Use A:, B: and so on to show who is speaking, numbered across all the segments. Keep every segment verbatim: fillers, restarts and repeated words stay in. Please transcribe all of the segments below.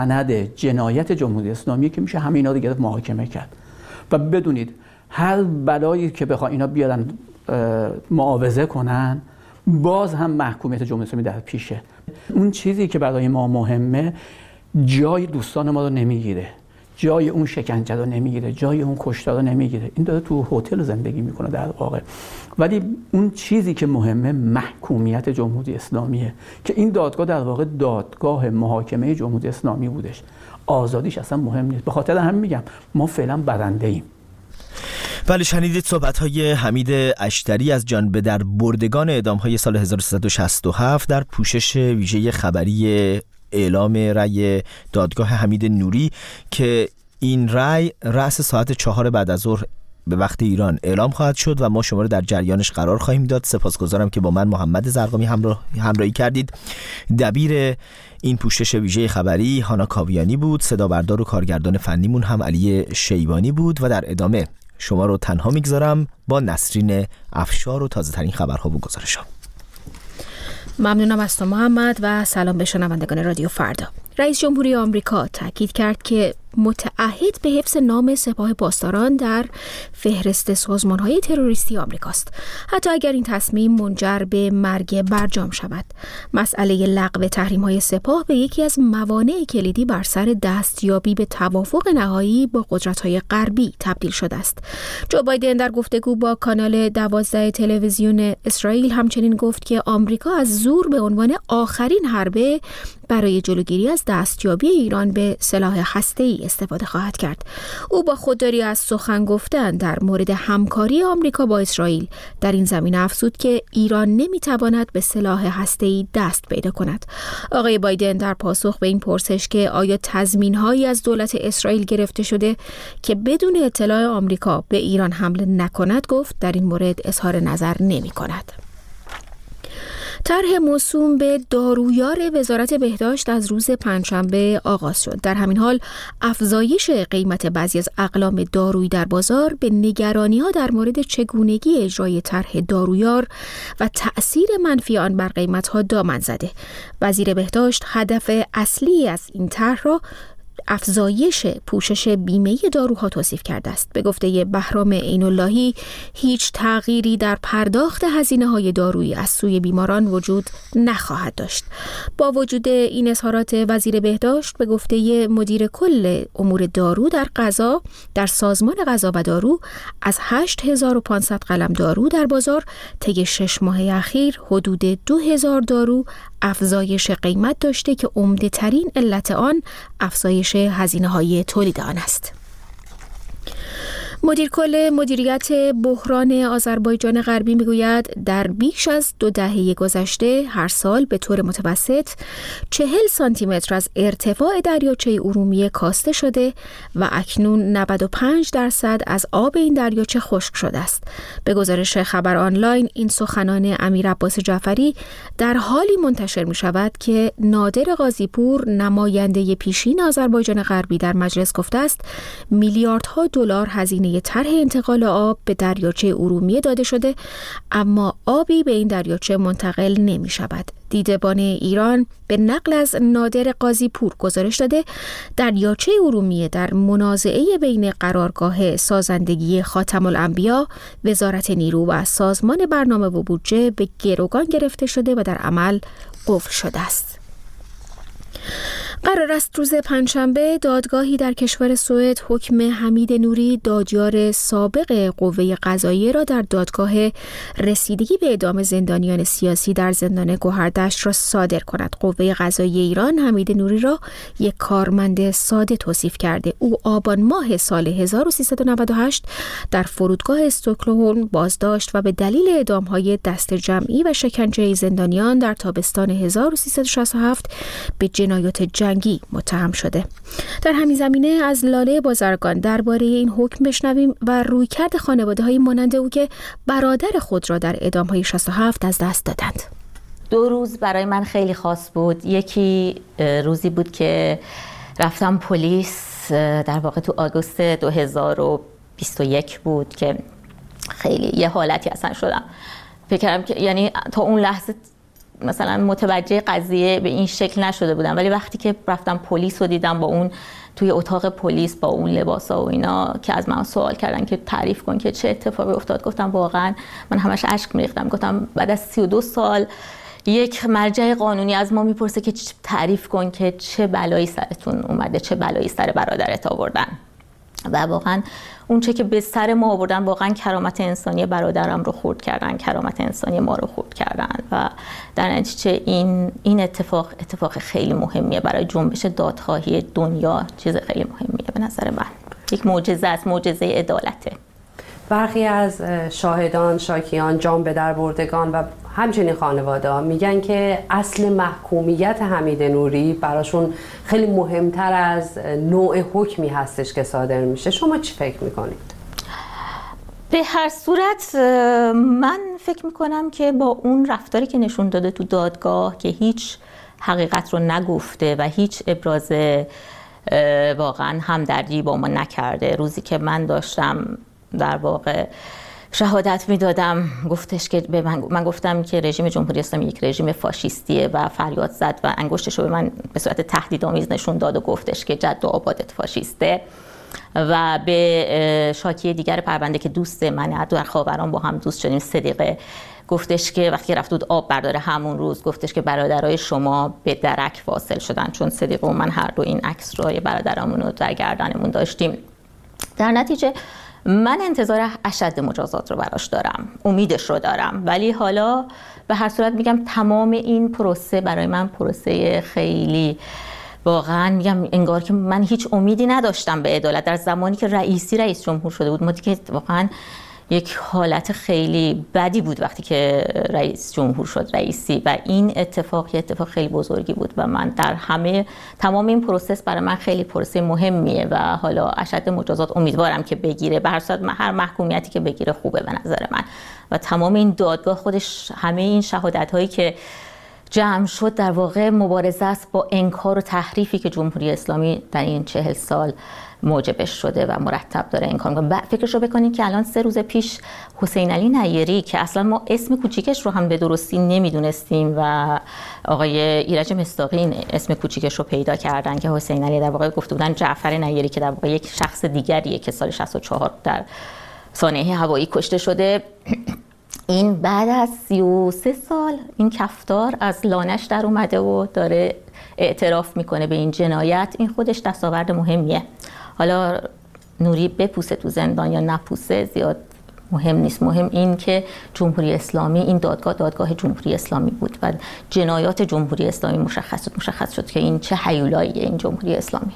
A: سند جنایت جمهوری اسلامی که میشه همه اینا رو گرفت محاکمه کرد. و بدونید هر بلایی که بخواد اینا بیارن معاوضه کنن باز هم محکومیت جمهوری اسلامی در پیشه. اون چیزی که برای ما مهمه جای دوستان ما رو نمیگیره، جای اون شکنجه رو نمیگیره، جای اون کشتار رو نمیگیره. این داره تو هتل زندگی میکنه در واقع. ولی اون چیزی که مهمه محکومیت جمهوری اسلامیه که این دادگاه در واقع دادگاه محاکمه جمهوری اسلامی بودش. آزادیش اصلا مهم نیست. به خاطر همین میگم ما فعلا برنده ایم.
B: بله، شنیدید صحبت‌های حمید اشتری از جان به در بردگان اعدام‌های سال هزار و سیصد و شصت و هفت در پوشش ویژه خبری اعلام رأی دادگاه حمید نوری که این رأی رأس ساعت چهار بعد از ظهر به وقت ایران اعلام خواهد شد و ما شما رو در جریانش قرار خواهیم داد. سپاسگزارم که با من محمد زرقامی همراه همراهی کردید. دبیر این پوشش ویژه خبری هانا کاویانی بود، صدا بردار و کارگردان فنیمون هم علی شیبانی بود و در ادامه شما رو تنها میگذارم با نسرین افشار و تازه ترین خبرها و گزارش‌ها.
C: ممنونم از تو محمد و سلام به شنوندگان رادیو فردا. رئیس جمهوری آمریکا تاکید کرد که متعهد به حفظ نام سپاه پاسداران در فهرست سازمان‌های تروریستی آمریکاست، حتی اگر این تصمیم منجر به مرگ برجام شود. مسئله لغو تحریم‌های سپاه به یکی از موانع کلیدی بر سر دستیابی به توافق نهایی با قدرت‌های غربی تبدیل شده است. جو بایدن در گفتگو با کانال دوازده تلویزیون اسرائیل همچنین گفت که آمریکا از زور به عنوان آخرین حربه برای جلوگیری از دستیابی ایران به سلاح هسته‌ای استفاده خواهد کرد. او با خودداری از سخن گفتن در مورد همکاری آمریکا با اسرائیل در این زمینه افزود که ایران نمیتواند به سلاح هسته‌ای دست پیدا کند. آقای بایدن در پاسخ به این پرسش که آیا تضمین‌هایی از دولت اسرائیل گرفته شده که بدون اطلاع آمریکا به ایران حمله نکند گفت در این مورد اظهار نظر نمی‌کند. طرح موسوم به دارویار وزارت بهداشت از روز پنجشنبه آغاز شد. در همین حال افزایش قیمت بعضی از اقلام دارویی در بازار به نگرانی‌ها در مورد چگونگی اجرای طرح دارویار و تأثیر منفی آن بر قیمت‌ها دامن زده. وزیر بهداشت هدف اصلی از این طرح را افزایش پوشش بیمه داروها توصیف کرده است. به گفته بهرام عین‌اللهی هیچ تغییری در پرداخت هزینه‌های دارویی از سوی بیماران وجود نخواهد داشت. با وجود این اظهارات وزیر بهداشت به گفته مدیر کل امور دارو در غذا در سازمان غذا و دارو از هشت هزار و پانصد قلم دارو در بازار طی شش ماه اخیر حدود دو هزار دارو افزایش قیمت داشته که عمده ترین علت آن افزایش هزینه‌های تولید آن است. مدیر کل مدیریت بحران آذربایجان غربی میگوید در بیش از دو دهه گذشته هر سال به طور متوسط چهل سانتی متر از ارتفاع دریاچه ارومیه کاسته شده و اکنون نود و پنج درصد از آب این دریاچه خشک شده است. به گزارش خبر آنلاین این سخنان امیر عباس جعفری در حالی منتشر می شود که نادر قاضی‌پور نماینده پیشین آذربایجان غربی در مجلس گفته است میلیاردها دلار هزینه طرح انتقال آب به دریاچه ارومیه داده شده اما آبی به این دریاچه منتقل نمی شود. دیدبان ایران به نقل از نادر قاضی‌پور گزارش داده دریاچه ارومیه در منازعه بین قرارگاه سازندگی خاتم الانبیا، وزارت نیرو و سازمان برنامه و بودجه به گروگان گرفته شده و در عمل قفل شده است. قرار است روز پنجشنبه دادگاهی در کشور سوئد حکم حمید نوری دادیار سابق قوه قضاییه را در دادگاه رسیدگی به اعدام زندانیان سیاسی در زندان گوهردشت را صادر کند. قوه قضاییه ایران حمید نوری را یک کارمند ساده توصیف کرده. او آبان ماه سال هزار و سیصد و نود و هشت در فرودگاه استکهلم بازداشت و به دلیل اعدام‌های دست جمعی و شکنجه زندانیان در تابستان هزار و سیصد و شصت و هفت به جنایات جنگی متهم شده. در همین زمینه از لاله بازرگان درباره این حکم بشنویم و رویکرد خانواده‌های مانند او که برادر خود را در اعدام‌های شصت و هفت از دست دادند.
D: دو روز برای من خیلی خاص بود. یکی روزی بود که رفتم پلیس، در واقع تو آگوست دو هزار و بیست و یک بود که خیلی یه حالتی اصلا شدم. فکر کردم که یعنی تا اون لحظه مثلا متوجه قضیه به این شکل نشده بودم، ولی وقتی که رفتم پلیس رو دیدم با اون توی اتاق پلیس با اون لباسا و اینا که از من سوال کردن که تعریف کن که چه اتفاقی افتاد، گفتم واقعا من همش اشک میریختم. گفتم بعد از سی و دو سال یک مرجع قانونی از ما میپرسه که تعریف کن که چه بلایی سرتون اومده، چه بلایی سر برادرت آوردن. و واقعا اون چه که به سر ما آوردن واقعا کرامت انسانی برادرم رو خورد کردن، کرامت انسانی ما رو خورد کردن و در نتیجه این این اتفاق اتفاق خیلی مهمیه برای جنبش دادخواهی دنیا، چیز خیلی مهمیه به نظر من. یک معجزه است، معجزه عدالته.
E: برخی از شاهدان، شاکیان، جان به در بردگان و همچنین خانواده ها میگن که اصل محکومیت حمید نوری براشون خیلی مهمتر از نوع حکمی هستش که صادر میشه. شما چی فکر میکنید؟
D: به هر صورت من فکر میکنم که با اون رفتاری که نشون داده تو دادگاه که هیچ حقیقت رو نگفته و هیچ ابراز واقعا همدردی با ما نکرده، روزی که من داشتم در واقع شهادت میدادم گفتش که به من, من گفتم که رژیم جمهوری اسلامی یک رژیم فاشیستیه و فریاد زد و انگشتش رو به من به صورت تهدیدآمیز نشون داد و گفتش که جد و آبادت فاشیسته. و به شاکی دیگر پرونده که دوست منه در خاوران با هم دوست شدیم، صدیقه، گفتش که وقتی رفت بود آب برداره همون روز گفتش که برادرای شما به درک واصل شدن، چون صدیقه و من هر دو این عکس رو برادرامون رو در گردنمون داشتیم. در نتیجه من انتظار اشد مجازات رو براش دارم، امیدش رو دارم، ولی حالا به هر صورت میگم تمام این پروسه برای من پروسه خیلی واقعا میگم انگار که من هیچ امیدی نداشتم به عدالت. در زمانی که رئیسی رئیس جمهور شده بود ما دیگه واقعا یک حالت خیلی بدی بود وقتی که رئیس جمهور شد رئیسی و این اتفاق یه اتفاق خیلی بزرگی بود و من در همه تمام این پروسس برای من خیلی پروسه مهمیه و حالا اشد مجازات امیدوارم که بگیره. به هر صورت هر محکومیتی که بگیره خوبه به نظر من و تمام این دادگاه خودش همه این شهادت هایی که جمع شد در واقع مبارزه است با انکار و تحریفی که جمهوری اسلامی در این چهل سال موجبش شده و مرتب داره این کار میکنه. فکرشو بکنید که الان سه روز پیش حسین علی نیری که اصلا ما اسم کوچیکش رو هم به درستی نمیدونستیم و آقای ایرج مصداقی این اسم کوچیکش رو پیدا کردن که حسین علی در واقع گفته بودن جعفر نیری که در واقع یک شخص دیگریه که سال شصت و چهار در سانحه هوایی کشته شده. این بعد از سی و سه سال این کفتار از لانش در اومده و داره اعتراف میکنه به این جنایت. این خودش دستاورد مهمیه. حالا نوری بپوسه تو زندان یا نپوسه زیاد مهم نیست، مهم این که جمهوری اسلامی این دادگاه دادگاه جمهوری اسلامی بود و جنایات جمهوری اسلامی مشخص شد مشخص شد که این چه هیولاییه این جمهوری اسلامی.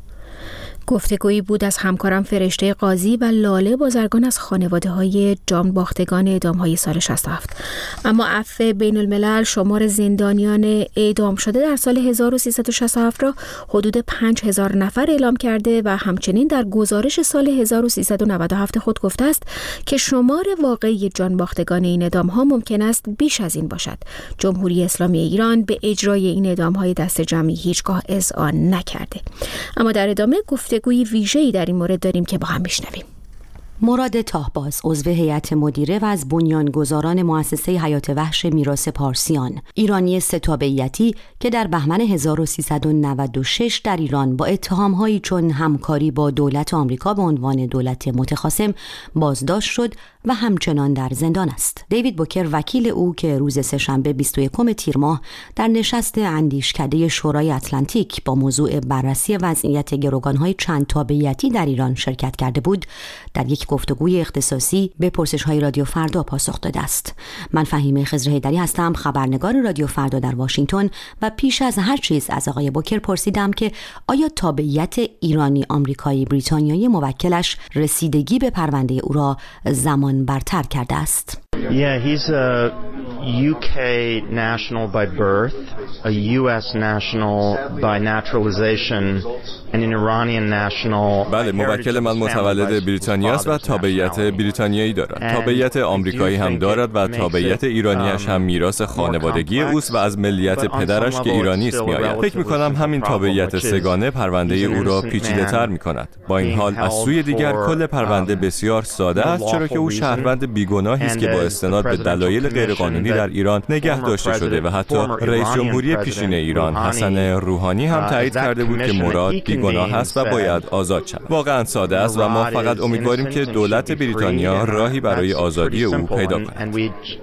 C: گفتگویی بود از همکارم فرشته قاضی و لاله بازرگان از خانواده‌های جان باختگان اعدام‌های سال شصت و هفت. اما عفو بین الملل شمار زندانیان اعدام شده در سال هزار و سیصد و شصت و هفت را حدود پنج هزار نفر اعلام کرده و همچنین در گزارش سال هزار و سیصد و نود و هفت خود گفته است که شمار واقعی جان باختگان این اعدام‌ها ممکن است بیش از این باشد. جمهوری اسلامی ایران به اجرای این اعدام‌های دست جمعی هیچگاه اذعان نکرده. اما در ادامه گفته گویی ویژه‌ای در این مورد داریم که با هم میشنویم.
F: مراد تاهباز عضو هیئت مدیره و از بنیانگذاران مؤسسه حیات وحش میراث پارسیان، ایرانی سه تابعیتی که در بهمن هزار و سیصد و نود و شش در ایران با اتهام‌هایی چون همکاری با دولت آمریکا به عنوان دولت متخاصم بازداشت شد و همچنان در زندان است. دیوید بوکر وکیل او که روز سه‌شنبه بیست و یکم تیر ماه در نشست اندیشکده شورای اتلانتیک با موضوع بررسی وضعیت گروگان‌های چند تابعیتی در ایران شرکت کرده بود، در یک گفتگوی اختصاصی به پرسش‌های رادیو فردا پاسخ داده است. من فهیمه خضر حیدری هستم، خبرنگار رادیو فردا در واشنگتن و پیش از هر چیز از آقای بوکر پرسیدم که آیا تابعیت ایرانی آمریکایی بریتانیایی موکلش رسیدگی به پرونده او را زمان برتر کرده است.
G: Yeah, he's a U K national by birth, a U S national by naturalization, and an Iranian national.
H: بله، موکل من متولد بریتانیا است و تابعیت بریتانیایی دارد. تابعیت آمریکایی هم دارد و تابعیت ایرانیش هم میراث خانوادگی اوست و از ملیت پدرش که ایرانی است میآید. فکر می‌کنم همین تابعیت سگانه پرونده او را پیچیده‌تر می‌کند. با این حال از سوی دیگر کل پرونده بسیار ساده است، چرا که او شهروند بیگناهی است که با استناد به دلایل غیرقانونی در ایران نگه داشته شده و حتی رئیس جمهوری پیشین ایران حسن روحانی هم تایید کرده بود که مراد بیگناه است و باید آزاد شود. واقعا ساده است و ما فقط امیدواریم که دولت بریتانیا راهی برای آزادی او پیدا کند.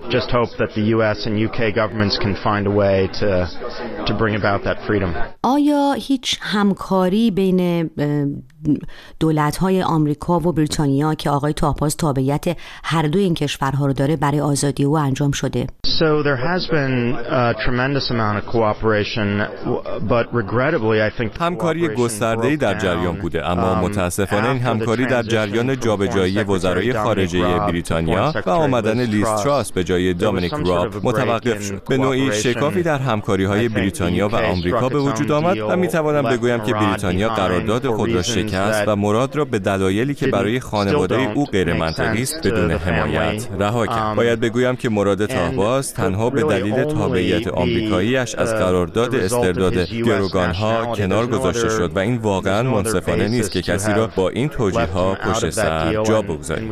F: آیا هیچ همکاری بین دولت‌های آمریکا و بریتانیا که آقای تاهباز تابعیت هر دو این کشورها رو داره برای آزادی او انجام شده؟
G: So there has been a tremendous amount of cooperation, but regrettably I think
H: همکاری گسترده‌ای در جریان بوده، اما متاسفانه این همکاری در جریان جابجایی وزرای خارجه بریتانیا و آمدن لیز تراس به جای دامینیک راب متوقف شد. به نوعی شکافی در همکاری‌های بریتانیا و آمریکا به وجود آمد و می‌توانم بگویم که بریتانیا قرارداد خود را شکست و مراد را به دلایلی که برای خانواده او غیر منطقی است بدون حمایت رها کرد. باید بگویم که مراد تاهباز تنها به دلیل تابعیت آمریکایی‌اش از قرارداد استرداد گروگان‌ها کنار گذاشته شد و این واقعاً منصفانه نیست که کسی را با این توجیه‌ها پشت سر جا بگذاریم.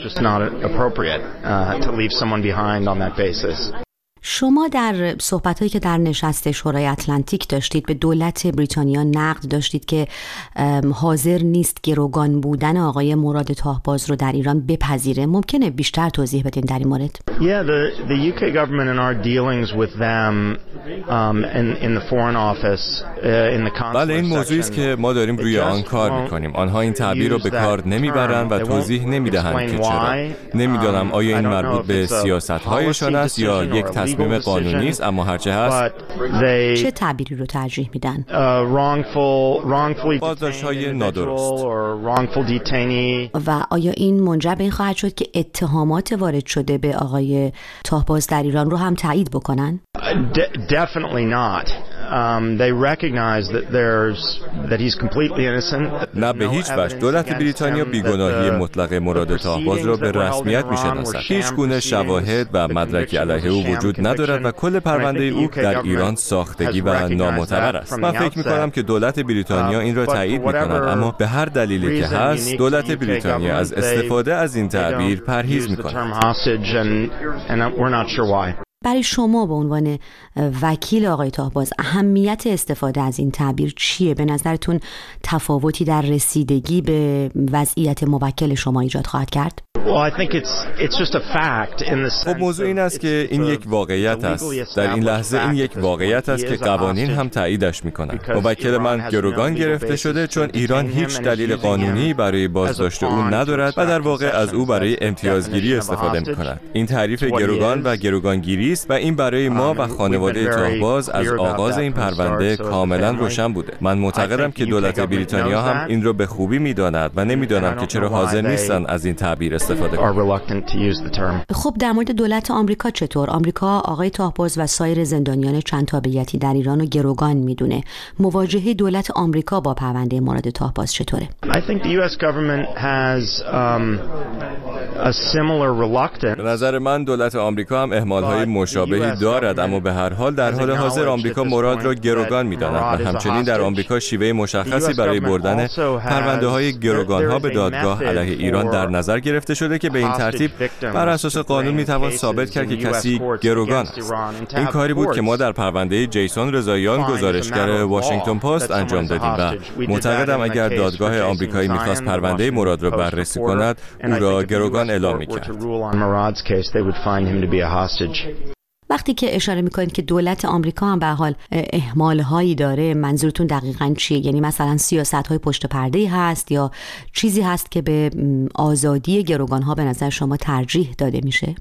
F: شما در صحبت‌هایی که در نشست شورای اتلانتیک داشتید به دولت بریتانیا نقد داشتید که حاضر نیست گروگان بودن آقای مراد تاهباز رو در ایران بپذیره. ممکنه بیشتر توضیح بدین در این مورد؟
G: Yeah, the the U K government and our dealings with them um in in the foreign office uh, in the consulate.
H: بله، این موضوعی است که ما داریم روی آن کار می‌کنیم. آنها این تعبیر رو به کار نمیبرند و توضیح نمیدهند که چرا. نمیدانم آیا این مربوط به سیاست‌هایشان است یا یک تصمیم قانونی است، اما هرچه هست
F: چه تعبیری رو ترجیح میدن؟
H: بازداشت‌های نادرست.
F: و آیا این منجر به این خواهد شد که اتهامات وارد شده به آقای تاهباز در ایران رو هم تایید بکنن؟
G: Definitely not. Um, they recognize that there's that he's completely innocent.
H: نه به هیچ وجه. دولت بریتانیا بیگناهی مطلق مراد تاهباز را به رسمیت میشناسد. هیچ گونه شواهد و مدرکی علیه او وجود ندارد و کل پرونده او در ایران ساختگی و نامعتبر است. من فکر می‌کنم که دولت بریتانیا این را تایید می‌کند، اما به هر دلیلی که هست دولت بریتانیا از استفاده از این تعبیر پرهیز می‌کند.
F: برای شما به عنوان وکیل آقای تاهباز اهمیت استفاده از این تعبیر چیه؟ به نظرتون تفاوتی در رسیدگی به وضعیت موکل شما ایجاد خواهد کرد؟
H: خب موضوع این است که این یک واقعیت است. در این لحظه این یک واقعیت است که قوانین هم تاییدش می‌کنند. موکل من گروگان گرفته شده چون ایران هیچ دلیل قانونی برای بازداشت او ندارد و در واقع از او برای امتیازگیری استفاده می‌کند. این تعریف گروگان و گروگانگیری است و این برای ما و خانواده تاهباز از آغاز این پرونده کاملا روشن بوده. من معتقدم که دولت بریتانیا هم این رو به خوبی می‌داند و نمی‌دانم که چرا حاضر نیستند از این تعبیر استفاده کنند.
F: خب در مورد دولت آمریکا چطور؟ آمریکا آقای تاهباز و سایر زندانیان چند تابعیتی در ایران رو گروگان میدونه. مواجهه دولت آمریکا با پرونده مراد تاهباز چطوره؟
H: به نظر من دولت آمریکا هم اهمال‌های مشابهی دارد، اما به هر حال در حال حاضر آمریکا مراد را گروگان می‌داند و همچنین در آمریکا شیوه مشخصی برای بردن پرونده‌های گروگان‌ها به دادگاه علیه ایران در نظر گرفته شده که به این ترتیب بر اساس قانون میتوان ثابت کرد که کسی گروگان است. این کاری بود که ما در پرونده جیسون رضاییان گزارشگر واشنگتن پست انجام دادیم و معتقدم اگر دادگاه آمریکایی میخواست پرونده مراد را بررسی کند او را گروگان اعلام میکرد.
F: وقتی که اشاره میکنید که دولت آمریکا هم به حال اهمال هایی داره، منظورتون دقیقاً چیه؟ یعنی مثلا سیاست های پشت پرده هست یا چیزی هست که به آزادی گروگان ها به نظر شما ترجیح داده میشه؟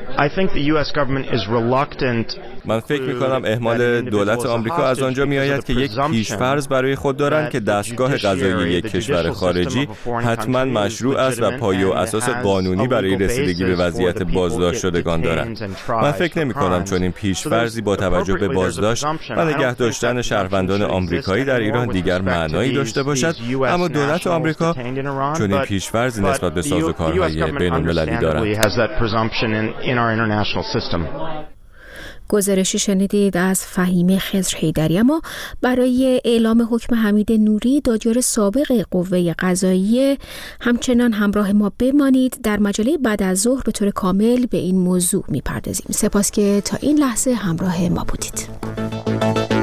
H: من فکر میکنم اهمال دولت آمریکا از آنجا میآید که یک پیشفرض برای خود دارند که دستگاه قضایی یک کشور خارجی حتما مشروع است و پایه و اساس قانونی برای رسیدگی به وضعیت بازداشت شدگان دارد. من فکر نمیکنم چون این پیش‌فرضی با توجه به بازداشت و نگه داشتن شهروندان آمریکایی در ایران دیگر معنایی داشته باشد، اما دولت آمریکا چون این پیش‌فرضی نسبت به سازوکارهای بین‌المللی دارد.
C: گزارشی شنیدید از فهیمه خضر حیدری. اما برای اعلام حکم حمید نوری دادیار سابق قوه قضاییه همچنان همراه ما بمانید. در مجله بعد از ظهر به طور کامل به این موضوع میپردازیم. سپاس که تا این لحظه همراه ما بودید.